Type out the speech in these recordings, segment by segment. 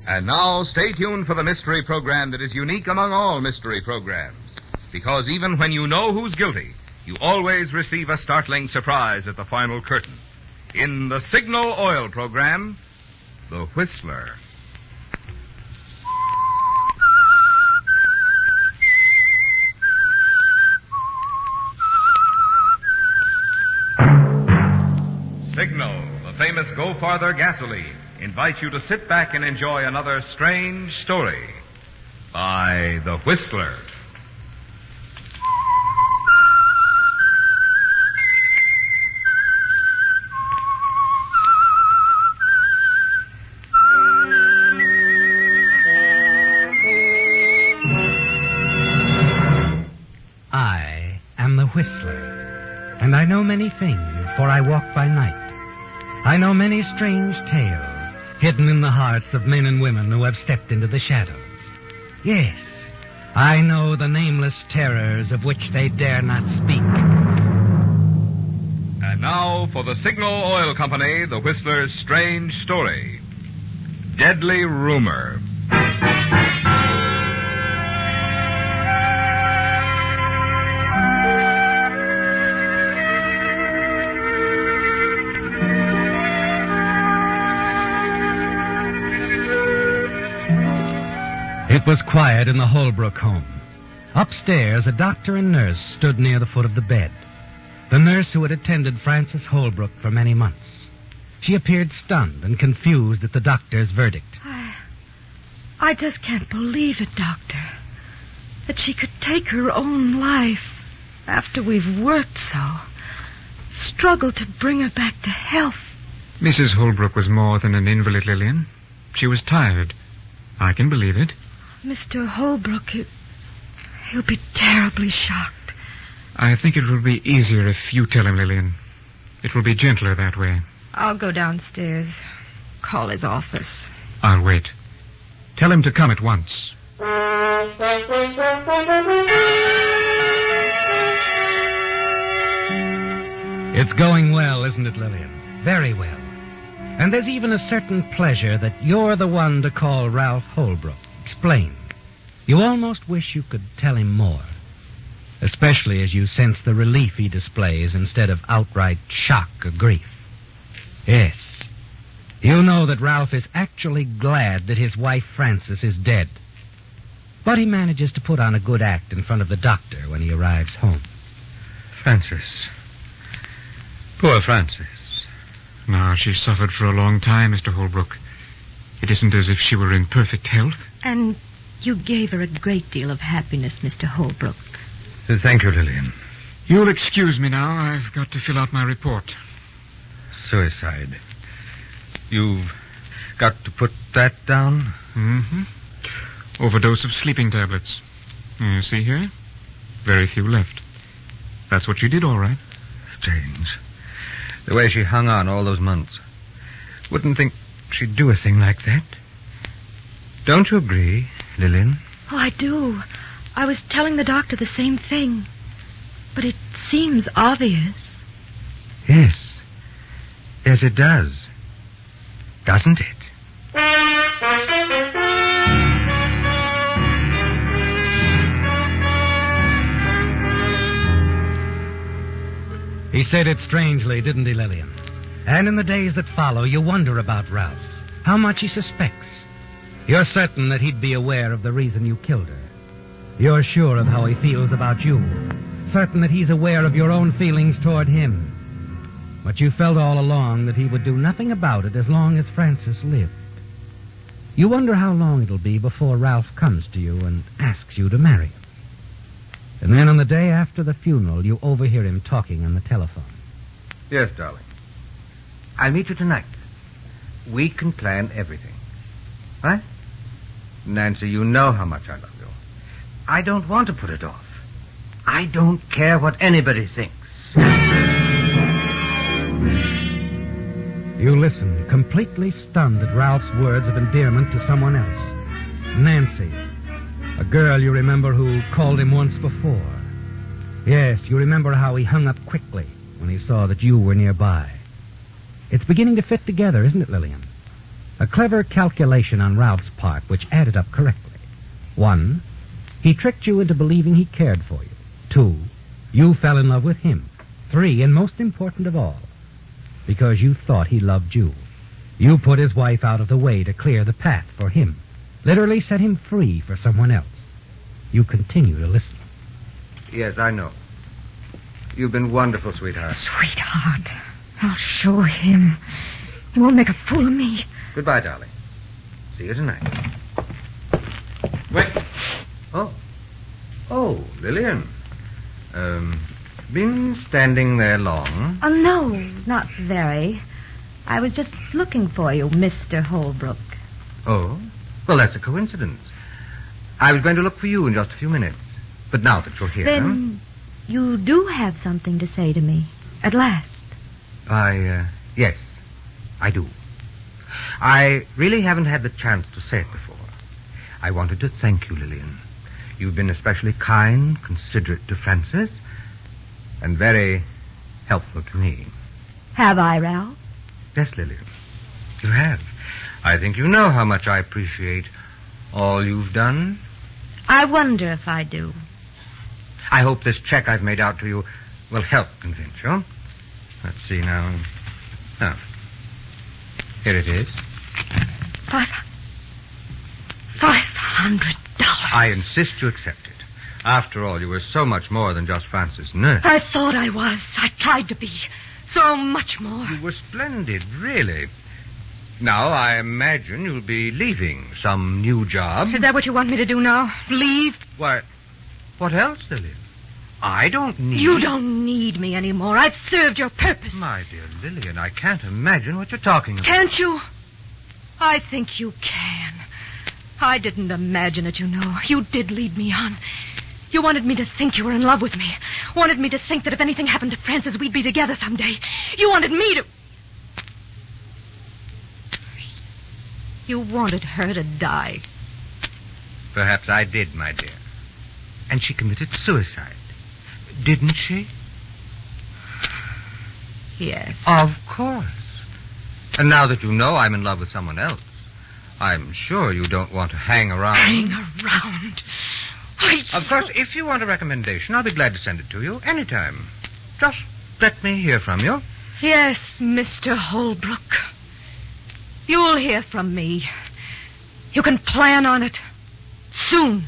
And now, stay tuned for the mystery program that is unique among all mystery programs. Because even when you know who's guilty, you always receive a startling surprise at the final curtain. In the Signal Oil program, The Whistler. Signal, the famous Go Farther gasoline, invites you to sit back and enjoy another strange story by The Whistler. I am the Whistler, and I know many things, for I walk by night. I know many strange tales hidden in the hearts of men and women who have stepped into the shadows. Yes, I know the nameless terrors of which they dare not speak. And now for the Signal Oil Company, The Whistler's strange story. Deadly Rumor. It was quiet in the Holbrook home. Upstairs, a doctor and nurse stood near the foot of the bed. The nurse who had attended Frances Holbrook for many months. She appeared stunned and confused at the doctor's verdict. I just can't believe it, Doctor. That she could take her own life after we've worked so. Struggled to bring her back to health. Mrs. Holbrook was more than an invalid, Lillian. She was tired. I can believe it. Mr. Holbrook, he'll be terribly shocked. I think it will be easier if you tell him, Lillian. It will be gentler that way. I'll go downstairs. Call his office. I'll wait. Tell him to come at once. It's going well, isn't it, Lillian? Very well. And there's even a certain pleasure that you're the one to call Ralph Holbrook. Explain. You almost wish you could tell him more. Especially as you sense the relief he displays instead of outright shock or grief. Yes. You know that Ralph is actually glad that his wife Frances is dead. But he manages to put on a good act in front of the doctor when he arrives home. Frances. Poor Frances. No, she suffered for a long time, Mr. Holbrook. It isn't as if she were in perfect health. And you gave her a great deal of happiness, Mr. Holbrook. Thank you, Lillian. You'll excuse me now. I've got to fill out my report. Suicide. You've got to put that down? Mm-hmm. Overdose of sleeping tablets. You see here? Very few left. That's what she did, all right. Strange. The way she hung on all those months. Wouldn't think she'd do a thing like that. Don't you agree, Lillian? Oh, I do. I was telling the doctor the same thing. But it seems obvious. Yes. Yes, it does. Doesn't it? He said it strangely, didn't he, Lillian? And in the days that follow, you wonder about Ralph. How much he suspects. You're certain that he'd be aware of the reason you killed her. You're sure of how he feels about you. Certain that he's aware of your own feelings toward him. But you felt all along that he would do nothing about it as long as Frances lived. You wonder how long it'll be before Ralph comes to you and asks you to marry him. And then on the day after the funeral, you overhear him talking on the telephone. Yes, darling. I'll meet you tonight. We can plan everything. Right? Nancy, you know how much I love you. I don't want to put it off. I don't care what anybody thinks. You listen, completely stunned at Ralph's words of endearment to someone else. Nancy, a girl you remember who called him once before. Yes, you remember how he hung up quickly when he saw that you were nearby. It's beginning to fit together, isn't it, Lillian? A clever calculation on Ralph's part which added up correctly. 1, he tricked you into believing he cared for you. 2, you fell in love with him. 3, and most important of all, because you thought he loved you. You put his wife out of the way to clear the path for him. Literally set him free for someone else. You continue to listen. Yes, I know. You've been wonderful, sweetheart. Sweetheart, I'll show him. He won't make a fool of me. Goodbye, darling. See you tonight. Wait. Oh, Lillian. Been standing there long? Oh, no, not very. I was just looking for you, Mr. Holbrook. Oh? Well, that's a coincidence. I was going to look for you in just a few minutes. But now that you're here... Then you do have something to say to me, at last. Yes, I do. I really haven't had the chance to say it before. I wanted to thank you, Lillian. You've been especially kind, considerate to Francis, and very helpful to me. Have I, Ralph? Yes, Lillian, you have. I think you know how much I appreciate all you've done. I wonder if I do. I hope this check I've made out to you will help convince you. Let's see now. Oh. Here it is. $500. I insist you accept it. After all, you were so much more than just Francis' nurse. I thought I was. I tried to be. So much more. You were splendid, really. Now, I imagine you'll be leaving some new job. Is that what you want me to do now? Leave? Why, what else, Lillian? I don't need... You don't need me anymore. I've served your purpose. My dear Lillian, I can't imagine what you're talking about. Can't you? I think you can. I didn't imagine it, you know. You did lead me on. You wanted me to think you were in love with me. Wanted me to think that if anything happened to Francis, we'd be together someday. You wanted me to... You wanted her to die. Perhaps I did, my dear. And she committed suicide. Didn't she? Yes. Of course. And now that you know I'm in love with someone else, I'm sure you don't want to hang around. Hang around? Of course, if you want a recommendation, I'll be glad to send it to you anytime. Just let me hear from you. Yes, Mr. Holbrook. You'll hear from me. You can plan on it. Soon.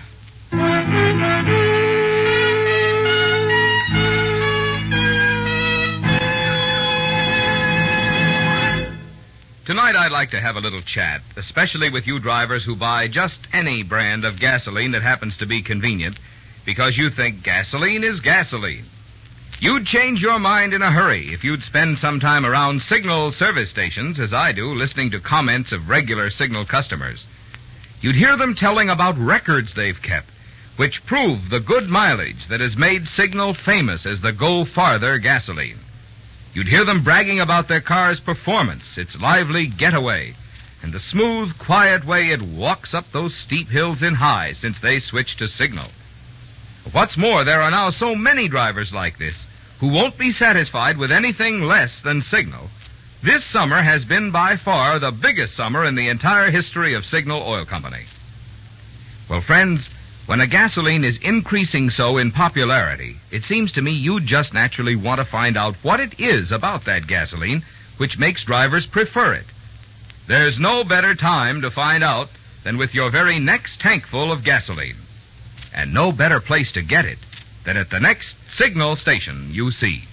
Tonight I'd like to have a little chat, especially with you drivers who buy just any brand of gasoline that happens to be convenient, because you think gasoline is gasoline. You'd change your mind in a hurry if you'd spend some time around Signal service stations, as I do, listening to comments of regular Signal customers. You'd hear them telling about records they've kept, which prove the good mileage that has made Signal famous as the Go Farther gasoline. You'd hear them bragging about their car's performance, its lively getaway, and the smooth, quiet way it walks up those steep hills in high since they switched to Signal. What's more, there are now so many drivers like this who won't be satisfied with anything less than Signal. This summer has been by far the biggest summer in the entire history of Signal Oil Company. Well, friends, when a gasoline is increasing so in popularity, it seems to me you just naturally want to find out what it is about that gasoline which makes drivers prefer it. There's no better time to find out than with your very next tankful of gasoline. And no better place to get it than at the next Signal station you see.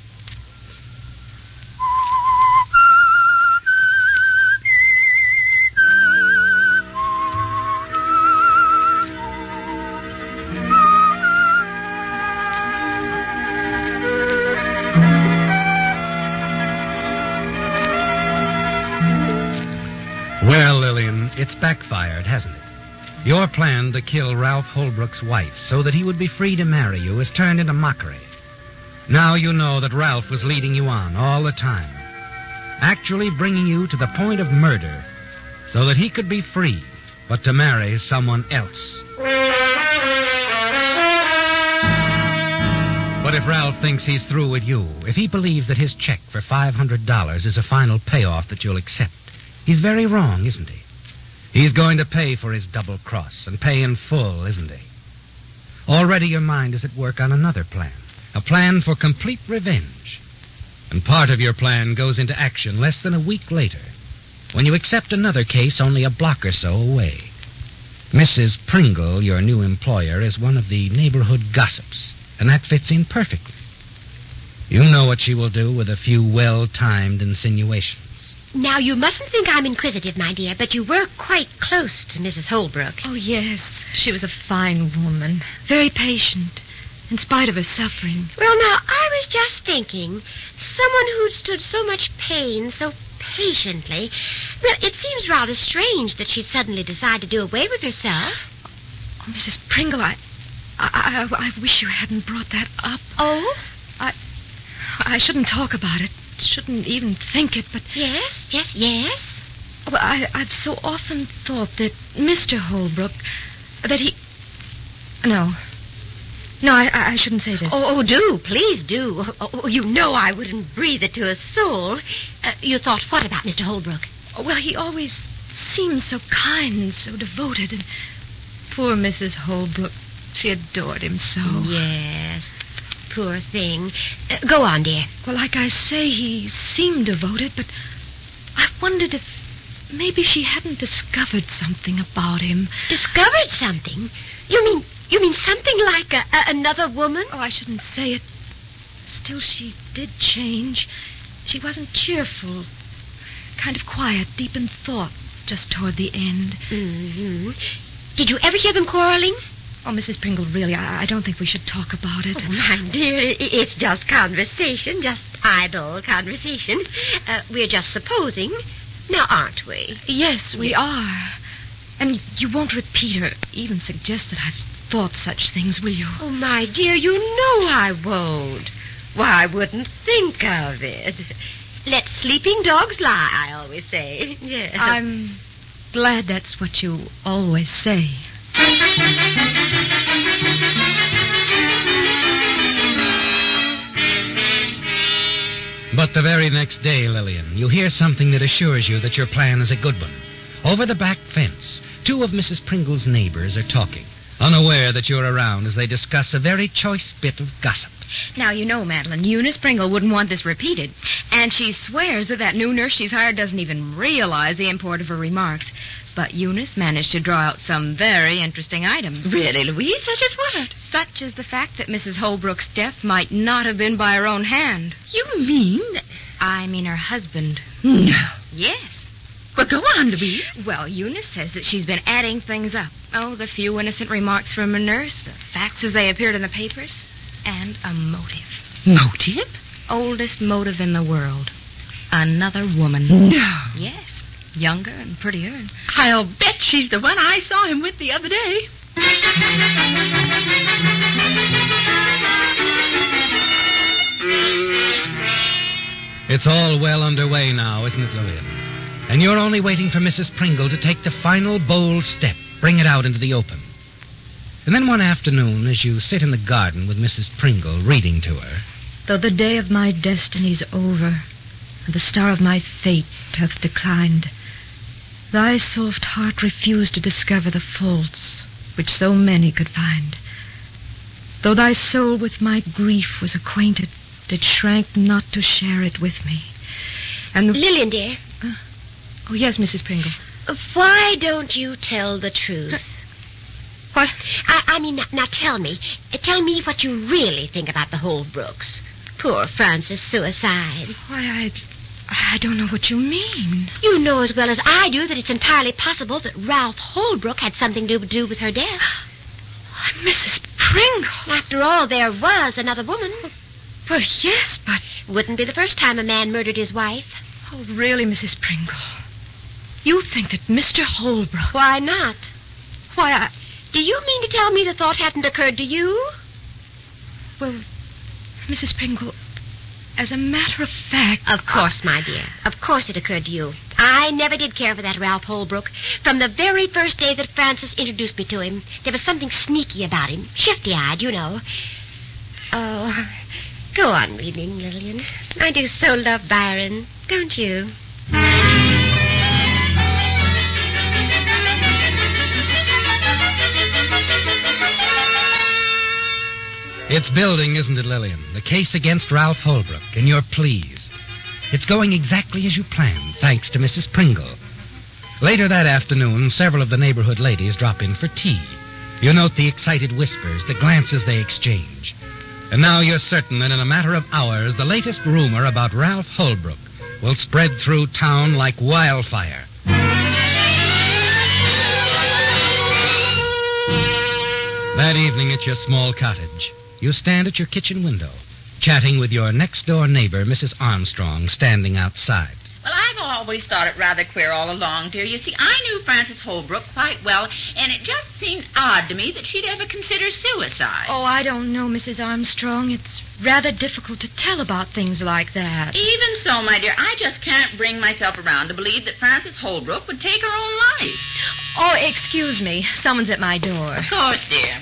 Well, Lillian, it's backfired, hasn't it? Your plan to kill Ralph Holbrook's wife so that he would be free to marry you has turned into mockery. Now you know that Ralph was leading you on all the time, actually bringing you to the point of murder so that he could be free, but to marry someone else. But if Ralph thinks he's through with you, if he believes that his check for $500 is a final payoff that you'll accept, He's very wrong, isn't he? He's going to pay for his double cross, and pay in full, isn't he? Already your mind is at work on another plan, a plan for complete revenge. And part of your plan goes into action less than a week later, when you accept another case only a block or so away. Mrs. Pringle, your new employer, is one of the neighborhood gossips, and that fits in perfectly. You know what she will do with a few well-timed insinuations. Now, you mustn't think I'm inquisitive, my dear, but you were quite close to Mrs. Holbrook. Oh, yes. She was a fine woman. Very patient, in spite of her suffering. Well, now, I was just thinking, someone who'd stood so much pain so patiently, well, it seems rather strange that she'd suddenly decide to do away with herself. Oh, Mrs. Pringle, I wish you hadn't brought that up. Oh? I shouldn't talk about it. Shouldn't even think it, but... Yes. Well, I've so often thought that Mr. Holbrook, that he... No, I shouldn't say this. Oh, do. Please do. Oh, you know I wouldn't breathe it to a soul. You thought what about Mr. Holbrook? Well, he always seemed so kind and so devoted, and poor Mrs. Holbrook, she adored him so. Yes. Poor thing. Go on, dear. Well, like I say, he seemed devoted, but I wondered if maybe she hadn't discovered something about him. Discovered something? You mean something like another woman? Oh, I shouldn't say it. Still, she did change. She wasn't cheerful. Kind of quiet, deep in thought, just toward the end. Mm-hmm. Did you ever hear them quarreling? Oh, Mrs. Pringle, really, I don't think we should talk about it. Oh, my dear, it's just conversation, just idle conversation. We're just supposing, now aren't we? Yes, we are. And you won't repeat or even suggest that I've thought such things, will you? Oh, my dear, you know I won't. Why, I wouldn't think of it. Let sleeping dogs lie, I always say. Yes. I'm glad that's what you always say. But the very next day, Lillian, you hear something that assures you that your plan is a good one. Over the back fence, two of Mrs. Pringle's neighbors are talking, unaware that you're around as they discuss a very choice bit of gossip. Now, you know, Madeline, Eunice Pringle wouldn't want this repeated. And she swears that new nurse she's hired doesn't even realize the import of her remarks. But Eunice managed to draw out some very interesting items. Really, Louise? Such as what? Such as the fact that Mrs. Holbrook's death might not have been by her own hand. You mean? I mean her husband. No. Yes. Well, go on, Louise. Well, Eunice says that she's been adding things up. Oh, the few innocent remarks from a nurse, the facts as they appeared in the papers, and a motive. Motive? Oldest motive in the world. Another woman. No. Yes. Younger and prettier. And I'll bet she's the one I saw him with the other day. It's all well underway now, isn't it, Lillian? And you're only waiting for Mrs. Pringle to take the final bold step, bring it out into the open. And then one afternoon, as you sit in the garden with Mrs. Pringle reading to her... Though the day of my destiny's over, and the star of my fate hath declined, thy soft heart refused to discover the faults which so many could find. Though thy soul with my grief was acquainted, it shrank not to share it with me. And Lillian, dear. Oh, yes, Mrs. Pringle. Why don't you tell the truth? What? I mean, now tell me. Tell me what you really think about the Holbrooks. Poor Frances' suicide. Why, I don't know what you mean. You know as well as I do that it's entirely possible that Ralph Holbrook had something to do with her death. Mrs. Pringle. After all, there was another woman. Well, yes, but... Wouldn't be the first time a man murdered his wife. Oh, really, Mrs. Pringle? You think that Mr. Holbrook... Why not? Why, Do you mean to tell me the thought hadn't occurred to you? Well, Mrs. Pringle, as a matter of fact... Of course, my dear. Of course it occurred to you. I never did care for that Ralph Holbrook. From the very first day that Frances introduced me to him, there was something sneaky about him. Shifty-eyed, you know. Oh, go on reading, Lillian. I do so love Byron, don't you? It's building, isn't it, Lillian? The case against Ralph Holbrook, and you're pleased. It's going exactly as you planned, thanks to Mrs. Pringle. Later that afternoon, several of the neighborhood ladies drop in for tea. You note the excited whispers, the glances they exchange. And now you're certain that in a matter of hours, the latest rumor about Ralph Holbrook will spread through town like wildfire. That evening at your small cottage, you stand at your kitchen window, chatting with your next-door neighbor, Mrs. Armstrong, standing outside. Well, I've always thought it rather queer all along, dear. You see, I knew Frances Holbrook quite well, and it just seemed odd to me that she'd ever consider suicide. Oh, I don't know, Mrs. Armstrong. It's rather difficult to tell about things like that. Even so, my dear, I just can't bring myself around to believe that Frances Holbrook would take her own life. Oh, excuse me. Someone's at my door. Of course, dear.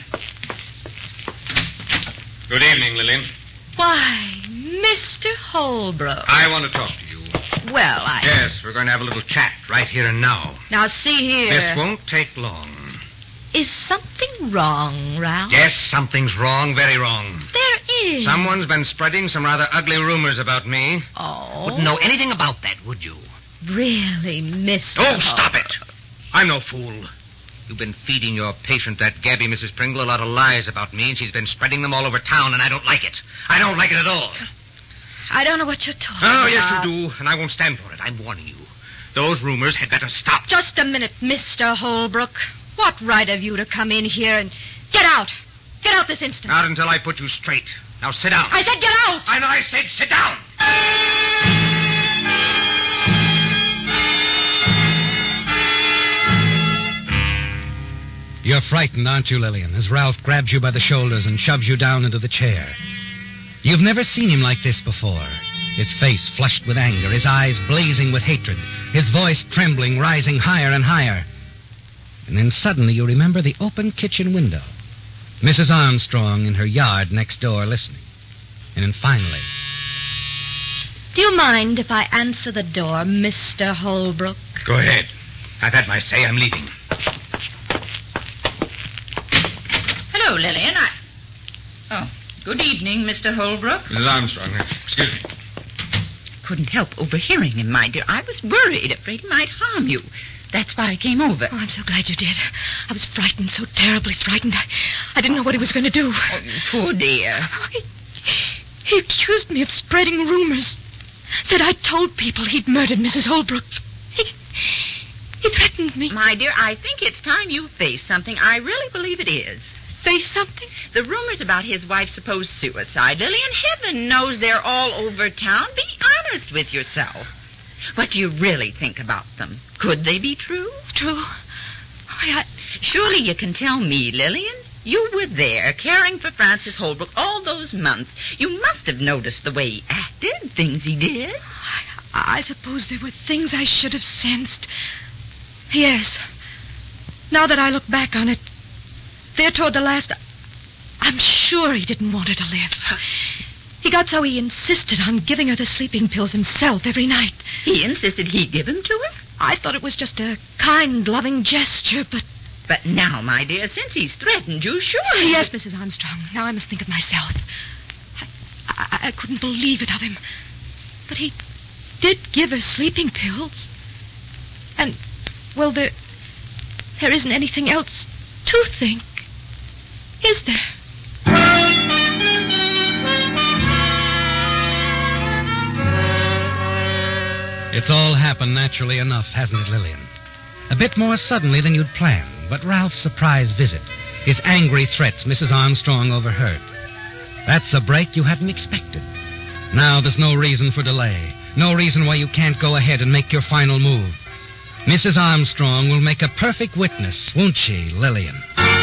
Good evening, Lillian. Why, Mr. Holbrook. I want to talk to you. Well, Yes, we're going to have a little chat right here and now. Now, see here. This won't take long. Is something wrong, Ralph? Yes, something's wrong, very wrong. There is. Someone's been spreading some rather ugly rumors about me. Oh. Wouldn't know anything about that, would you? Really, Mr. Oh, stop it. I'm no fool. You've been feeding your patient, that Gabby, Mrs. Pringle, a lot of lies about me, and she's been spreading them all over town, and I don't like it. I don't like it at all. I don't know what you're talking about. Oh, yes, you do, and I won't stand for it. I'm warning you. Those rumors had better stop. Just a minute, Mr. Holbrook. What right have you to come in here and... Get out. Get out this instant. Not until I put you straight. Now sit down. I said get out. And I said sit down. You're frightened, aren't you, Lillian, as Ralph grabs you by the shoulders and shoves you down into the chair. You've never seen him like this before. His face flushed with anger, his eyes blazing with hatred, his voice trembling, rising higher and higher. And then suddenly you remember the open kitchen window, Mrs. Armstrong in her yard next door listening. And then finally... Do you mind if I answer the door, Mr. Holbrook? Go ahead. I've had my say. I'm leaving. Hello, Lillian. Oh, good evening, Mr. Holbrook. Mrs. Armstrong, excuse me. Couldn't help overhearing him, my dear. I was worried, afraid he might harm you. That's why I came over. Oh, I'm so glad you did. I was frightened, so terribly frightened. I didn't know what he was going to do. Oh, poor dear. He accused me of spreading rumors. Said I'd told people he'd murdered Mrs. Holbrook. He threatened me. My dear, I think it's time you face something. I really believe it is. Face something? The rumors about his wife's supposed suicide, Lillian, heaven knows they're all over town. Be honest with yourself. What do you really think about them? Could they be true? True? Surely you can tell me, Lillian. You were there, caring for Frances Holbrook all those months. You must have noticed the way he acted, things he did. I suppose there were things I should have sensed. Yes. Now that I look back on it, there toward the last, I'm sure he didn't want her to live. He got so he insisted on giving her the sleeping pills himself every night. He insisted he give them to her? I thought it was just a kind, loving gesture, but... But now, my dear, since he's threatened you, surely... Yes, Mrs. Armstrong. Now I must think of myself. I couldn't believe it of him. But he did give her sleeping pills. And, well, there isn't anything else to think. Is there? It's all happened naturally enough, hasn't it, Lillian? A bit more suddenly than you'd planned, but Ralph's surprise visit, his angry threats Mrs. Armstrong overheard. That's a break you hadn't expected. Now there's no reason for delay, no reason why you can't go ahead and make your final move. Mrs. Armstrong will make a perfect witness, won't she, Lillian?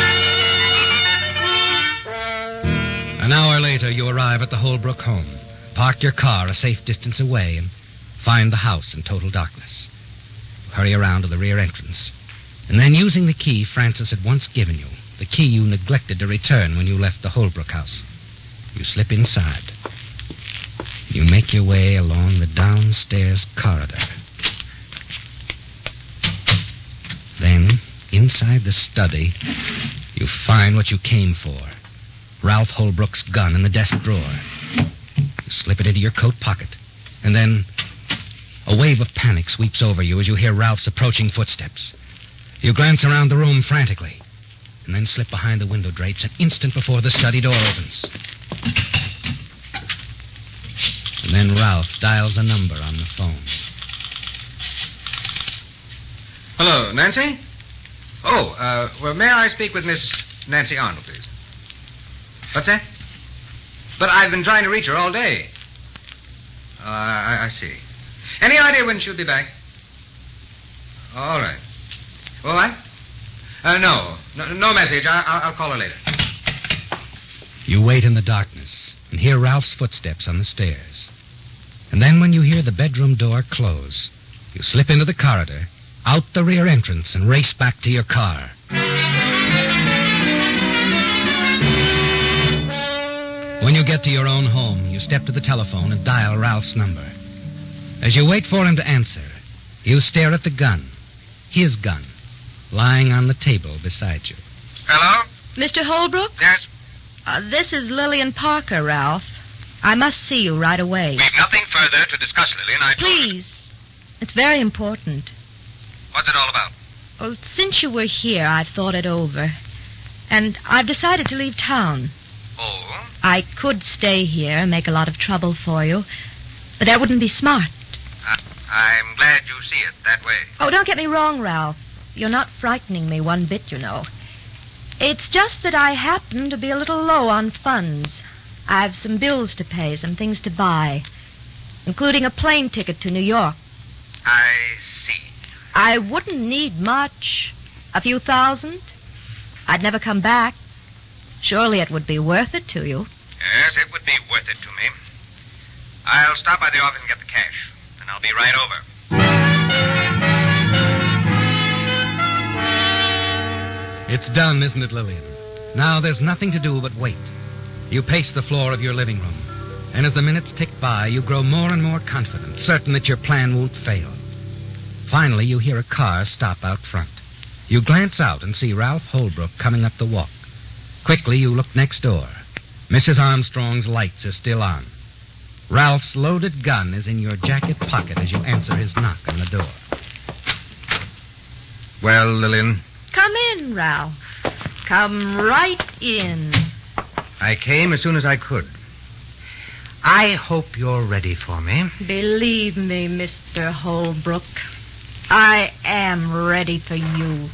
An hour later, you arrive at the Holbrook home, park your car a safe distance away, and find the house in total darkness. Hurry around to the rear entrance. And then, using the key Frances had once given you, the key you neglected to return when you left the Holbrook house, you slip inside. You make your way along the downstairs corridor. Then, inside the study, you find what you came for. Ralph Holbrook's gun in the desk drawer. You slip it into your coat pocket. And then a wave of panic sweeps over you as you hear Ralph's approaching footsteps. You glance around the room frantically, and then slip behind the window drapes an instant before the study door opens. And then Ralph dials a number on the phone. Hello, Nancy? Oh, well, may I speak with Miss Nancy Arnold, please? What's that? But I've been trying to reach her all day. I see. Any idea when she'll be back? All right. What? No message. I'll call her later. You wait in the darkness and hear Ralph's footsteps on the stairs. And then when you hear the bedroom door close, you slip into the corridor, out the rear entrance, and race back to your car. When you get to your own home, you step to the telephone and dial Ralph's number. As you wait for him to answer, you stare at the gun, his gun, lying on the table beside you. Hello? Mr. Holbrook? Yes? This is Lillian Parker, Ralph. I must see you right away. We've nothing further to discuss, Lillian. Please. It's very important. What's it all about? Well, since you were here, I've thought it over. And I've decided to leave town. Oh? I could stay here and make a lot of trouble for you, but that wouldn't be smart. I'm glad you see it that way. Oh, don't get me wrong, Ralph. You're not frightening me one bit, you know. It's just that I happen to be a little low on funds. I've some bills to pay, some things to buy, including a plane ticket to New York. I see. I wouldn't need much. A few thousand. I'd never come back. Surely it would be worth it to you. Yes, it would be worth it to me. I'll stop by the office and get the cash, and I'll be right over. It's done, isn't it, Lillian? Now there's nothing to do but wait. You pace the floor of your living room, and as the minutes tick by, you grow more and more confident, certain that your plan won't fail. Finally, you hear a car stop out front. You glance out and see Ralph Holbrook coming up the walk. Quickly, you look next door. Mrs. Armstrong's lights are still on. Ralph's loaded gun is in your jacket pocket as you answer his knock on the door. Well, Lillian? Come in, Ralph. Come right in. I came as soon as I could. I hope you're ready for me. Believe me, Mr. Holbrook, I am ready for you.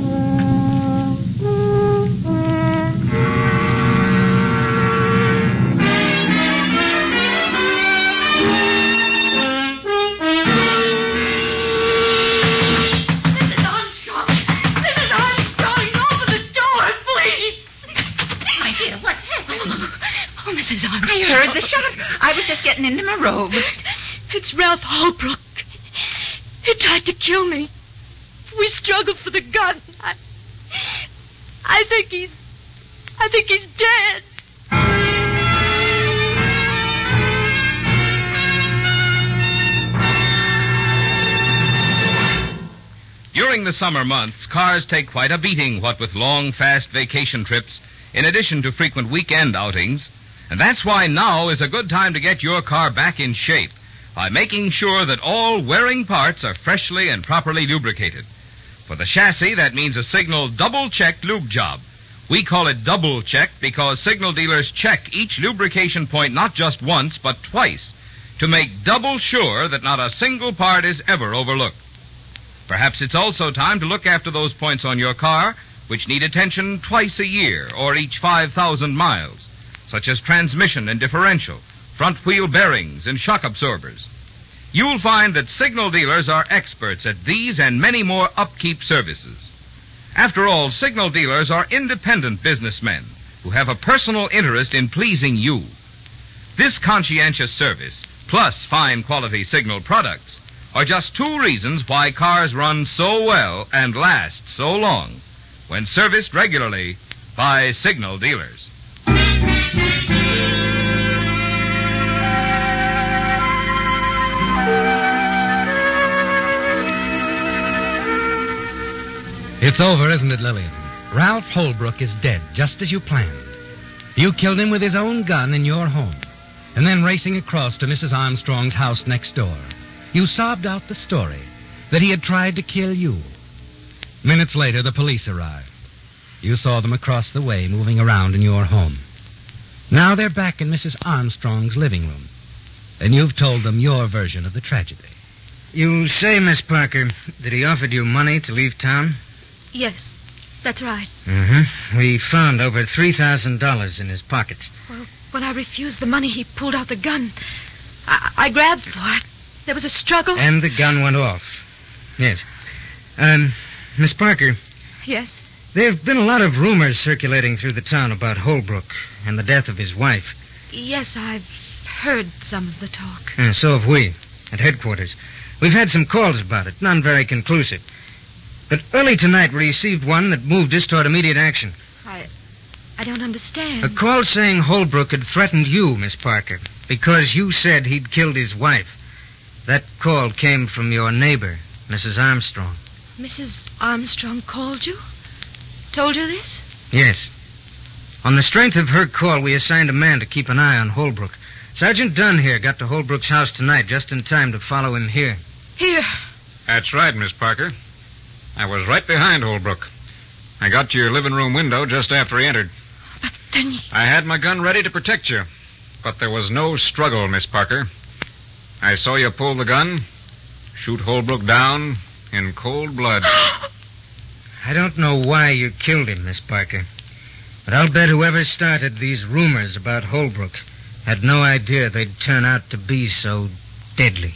I heard the shot. I was just getting into my robe. It's Ralph Holbrook. He tried to kill me. We struggled for the gun. I think he's dead. During the summer months, cars take quite a beating, what with long, fast vacation trips, in addition to frequent weekend outings. And that's why now is a good time to get your car back in shape by making sure that all wearing parts are freshly and properly lubricated. For the chassis, that means a Signal double-checked lube job. We call it double-checked because Signal dealers check each lubrication point not just once, but twice, to make double sure that not a single part is ever overlooked. Perhaps it's also time to look after those points on your car which need attention twice a year or each 5,000 miles, such as transmission and differential, front wheel bearings, and shock absorbers. You'll find that Signal dealers are experts at these and many more upkeep services. After all, Signal dealers are independent businessmen who have a personal interest in pleasing you. This conscientious service, plus fine quality Signal products, are just two reasons why cars run so well and last so long when serviced regularly by Signal dealers. It's over, isn't it, Lillian? Ralph Holbrook is dead, just as you planned. You killed him with his own gun in your home. And then racing across to Mrs. Armstrong's house next door, you sobbed out the story that he had tried to kill you. Minutes later, the police arrived. You saw them across the way moving around in your home. Now they're back in Mrs. Armstrong's living room. And you've told them your version of the tragedy. You say, Miss Parker, that he offered you money to leave town? Yes, that's right. Mm-hmm. We found over $3,000 in his pockets. Well, when I refused the money, he pulled out the gun. I grabbed for it. There was a struggle. And the gun went off. Yes. Miss Parker. Yes? There have been a lot of rumors circulating through the town about Holbrook and the death of his wife. Yes, I've heard some of the talk. So have we, at headquarters. We've had some calls about it, none very conclusive. But early tonight we received one that moved us toward immediate action. I don't understand. A call saying Holbrook had threatened you, Miss Parker, because you said he'd killed his wife. That call came from your neighbor, Mrs. Armstrong. Mrs. Armstrong called you? Told you this? Yes. On the strength of her call, we assigned a man to keep an eye on Holbrook. Sergeant Dunn here got to Holbrook's house tonight just in time to follow him here. Here. That's right, Miss Parker. I was right behind Holbrook. I got to your living room window just after he entered. But then... I had my gun ready to protect you. But there was no struggle, Miss Parker. I saw you pull the gun, shoot Holbrook down in cold blood. I don't know why you killed him, Miss Parker. But I'll bet whoever started these rumors about Holbrook had no idea they'd turn out to be so deadly.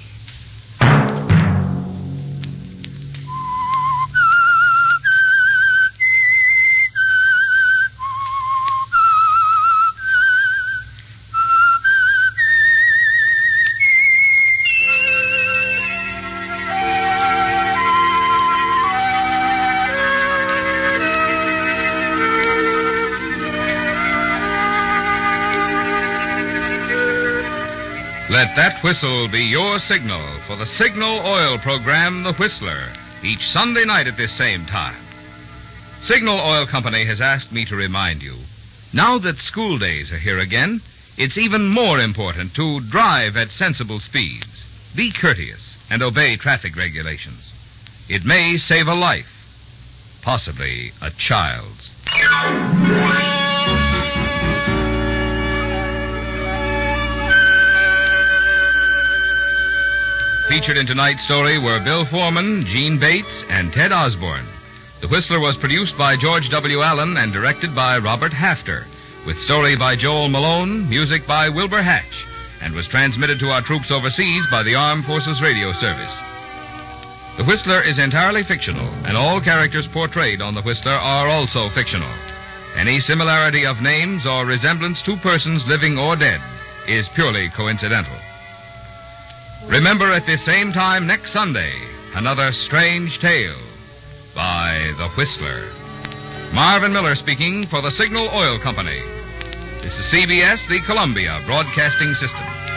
Let that whistle be your signal for the Signal Oil program, The Whistler, each Sunday night at this same time. Signal Oil Company has asked me to remind you, now that school days are here again, it's even more important to drive at sensible speeds, be courteous, and obey traffic regulations. It may save a life, possibly a child's. Featured in tonight's story were Bill Foreman, Gene Bates, and Ted Osborne. The Whistler was produced by George W. Allen and directed by Robert Hafter, with story by Joel Malone, music by Wilbur Hatch, and was transmitted to our troops overseas by the Armed Forces Radio Service. The Whistler is entirely fictional, and all characters portrayed on The Whistler are also fictional. Any similarity of names or resemblance to persons living or dead is purely coincidental. Remember at this same time next Sunday, another strange tale by The Whistler. Marvin Miller speaking for the Signal Oil Company. This is CBS, the Columbia Broadcasting System.